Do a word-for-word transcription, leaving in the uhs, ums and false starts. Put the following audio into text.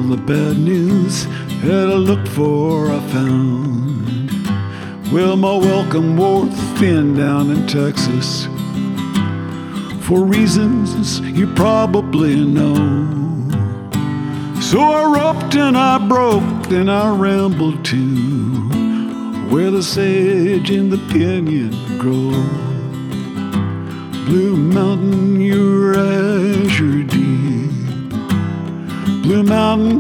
the bad news that I looked for I found. Well, my welcome wore thin down in Texas, for reasons you probably know. So I roped and I broke, then I rambled to where the sage and the pinyon grow. Blue Mountain, your azure deep, Blue Mountain